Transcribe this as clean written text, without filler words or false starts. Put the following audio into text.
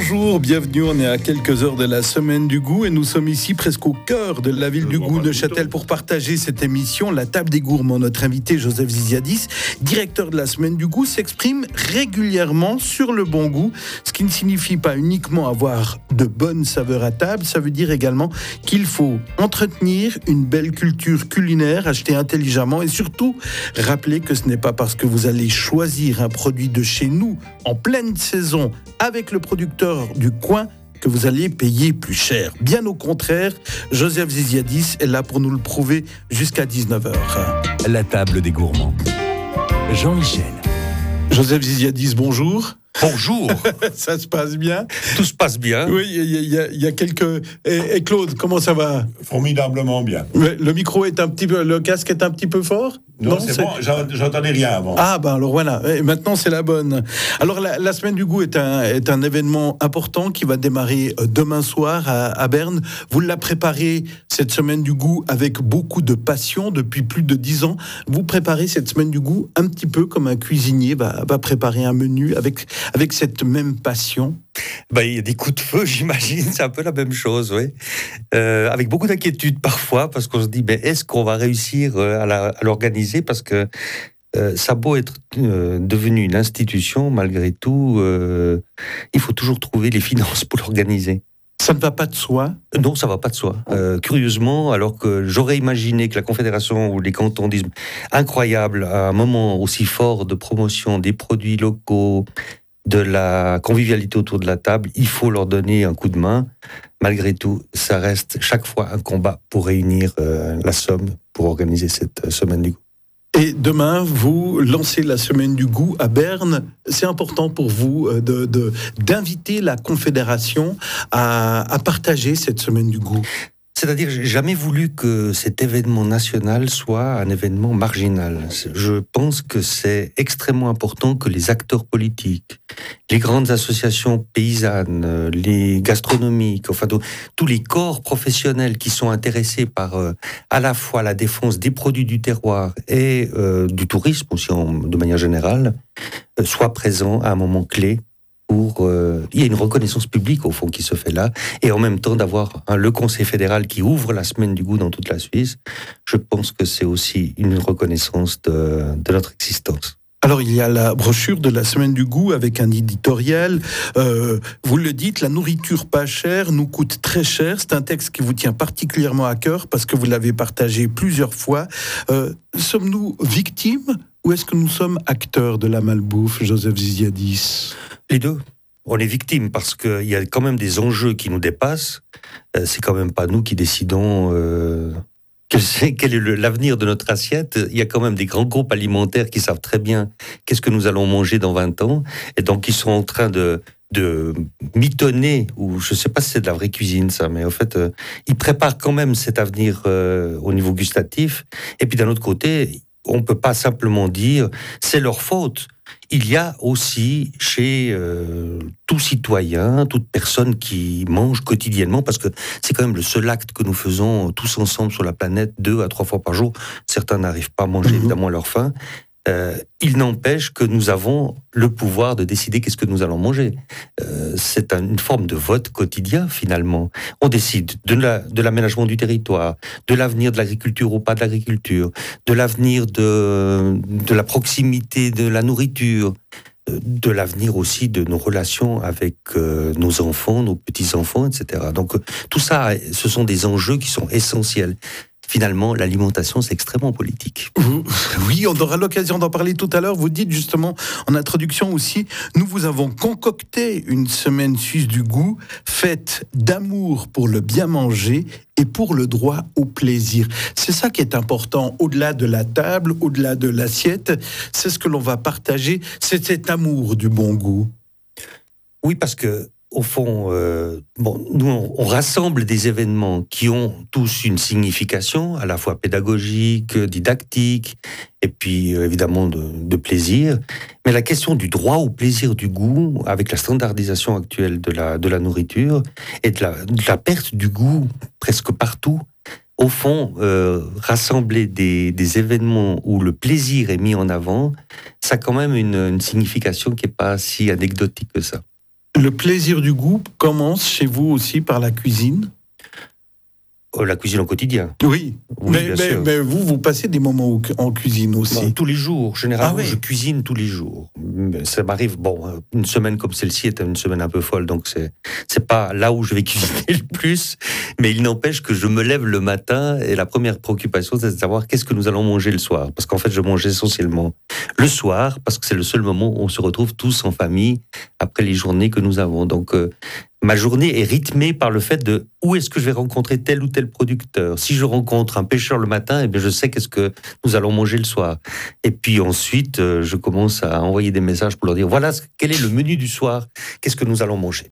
Bonjour, bienvenue, on est à quelques heures de la semaine du goût et nous sommes ici presque au cœur de la ville du goût de Châtel pour partager cette émission, la table des gourmands. Notre invité Joseph Ziziadis, directeur de la semaine du goût, s'exprime régulièrement sur le bon goût, ce qui ne signifie pas uniquement avoir de bonnes saveurs à table, ça veut dire également qu'il faut entretenir une belle culture culinaire, acheter intelligemment et surtout rappeler que ce n'est pas parce que vous allez choisir un produit de chez nous en pleine saison avec le producteur du coin que vous allez payer plus cher. Bien au contraire, Joseph Ziziadis est là pour nous le prouver jusqu'à 19h. La table des gourmands. Jean-Michel. Joseph Ziziadis, bonjour. Bonjour. Ça se passe bien? Tout se passe bien. Oui, il y a quelques... Et Claude, comment ça va? Formidablement bien. Le micro est un petit peu... Le casque est un petit peu fort? Non, c'est bon, j'entendais rien avant. Ah ben alors voilà, et maintenant c'est la bonne. Alors la semaine du goût est un événement important qui va démarrer demain soir à Berne. Vous la préparez, cette semaine du goût, avec beaucoup de passion depuis plus de 10 ans. Vous préparez cette semaine du goût un petit peu comme un cuisinier va préparer un menu avec cette même passion. Il y a des coups de feu, j'imagine, c'est un peu la même chose, oui. Avec beaucoup d'inquiétude parfois, parce qu'on se dit, est-ce qu'on va réussir à l'organiser? Parce que ça a beau être devenu une institution, malgré tout, il faut toujours trouver les finances pour l'organiser. Ça ne va pas de soi? Non, ça ne va pas de soi. Curieusement, alors que j'aurais imaginé que la Confédération ou les cantons disent incroyable, à un moment aussi fort de promotion des produits locaux, de la convivialité autour de la table, il faut leur donner un coup de main. Malgré tout, ça reste chaque fois un combat pour réunir la somme pour organiser cette semaine du goût. Et demain, vous lancez la semaine du goût à Berne. C'est important pour vous d'inviter la Confédération à partager cette semaine du goût. C'est-à-dire, j'ai jamais voulu que cet événement national soit un événement marginal. Je pense que c'est extrêmement important que les acteurs politiques, les grandes associations paysannes, les gastronomiques, enfin tous les corps professionnels qui sont intéressés par à la fois la défense des produits du terroir et du tourisme aussi de manière générale, soient présents à un moment clé. Il y a une reconnaissance publique au fond qui se fait là, et en même temps d'avoir le Conseil fédéral qui ouvre la semaine du goût dans toute la Suisse, je pense que c'est aussi une reconnaissance de notre existence. Alors il y a la brochure de la semaine du goût avec un éditorial, vous le dites, la nourriture pas chère nous coûte très cher, c'est un texte qui vous tient particulièrement à cœur parce que vous l'avez partagé plusieurs fois. Sommes-nous victimes ou est-ce que nous sommes acteurs de la malbouffe, Joseph Ziziadis? Les deux. On est victime parce qu'il y a quand même des enjeux qui nous dépassent. C'est quand même pas nous qui décidons quel est l'avenir de notre assiette. Il y a quand même des grands groupes alimentaires qui savent très bien qu'est-ce que nous allons manger dans 20 ans. Et donc, ils sont en train de mitonner, ou je sais pas si c'est de la vraie cuisine, ça, mais en fait, ils préparent quand même cet avenir au niveau gustatif. Et puis, d'un autre côté, on peut pas simplement dire c'est leur faute. Il y a aussi chez tout citoyen, toute personne qui mange quotidiennement, parce que c'est quand même le seul acte que nous faisons tous ensemble sur la planète 2 à 3 fois par jour. Certains n'arrivent pas à manger évidemment à leur faim. Il n'empêche que nous avons le pouvoir de décider qu'est-ce que nous allons manger. C'est une forme de vote quotidien finalement. On décide de l'aménagement du territoire, de l'avenir de l'agriculture ou pas de l'agriculture, de l'avenir de la proximité de la nourriture, de l'avenir aussi de nos relations avec nos enfants, nos petits-enfants, etc. Donc tout ça, ce sont des enjeux qui sont essentiels. Finalement, l'alimentation, c'est extrêmement politique. Oui, on aura l'occasion d'en parler tout à l'heure. Vous dites justement, en introduction aussi, nous vous avons concocté une semaine suisse du goût, faite d'amour pour le bien manger et pour le droit au plaisir. C'est ça qui est important, au-delà de la table, au-delà de l'assiette, c'est ce que l'on va partager, c'est cet amour du bon goût. Oui, parce que au fond, nous, on rassemble des événements qui ont tous une signification, à la fois pédagogique, didactique, et puis évidemment de plaisir. Mais la question du droit au plaisir du goût, avec la standardisation actuelle de la nourriture, et de la perte du goût presque partout, au fond, rassembler des événements où le plaisir est mis en avant, ça a quand même une signification qui n'est pas si anecdotique que ça. Le plaisir du goût commence chez vous aussi par la cuisine? La cuisine au quotidien. Oui, Oui, bien sûr. mais vous passez des moments en cuisine aussi. Tous les jours, généralement, Ah oui. je cuisine tous les jours. Ça m'arrive, une semaine comme celle-ci est une semaine un peu folle, donc c'est pas là où je vais cuisiner le plus, mais il n'empêche que je me lève le matin et la première préoccupation, c'est de savoir qu'est-ce que nous allons manger le soir. Parce qu'en fait, je mange essentiellement le soir, parce que c'est le seul moment où on se retrouve tous en famille après les journées que nous avons. Donc, ma journée est rythmée par le fait de où est-ce que je vais rencontrer tel ou tel producteur. Si je rencontre un pêcheur le matin, eh bien je sais qu'est-ce que nous allons manger le soir. Et puis ensuite, je commence à envoyer des messages pour leur dire voilà quel est le menu du soir, qu'est-ce que nous allons manger.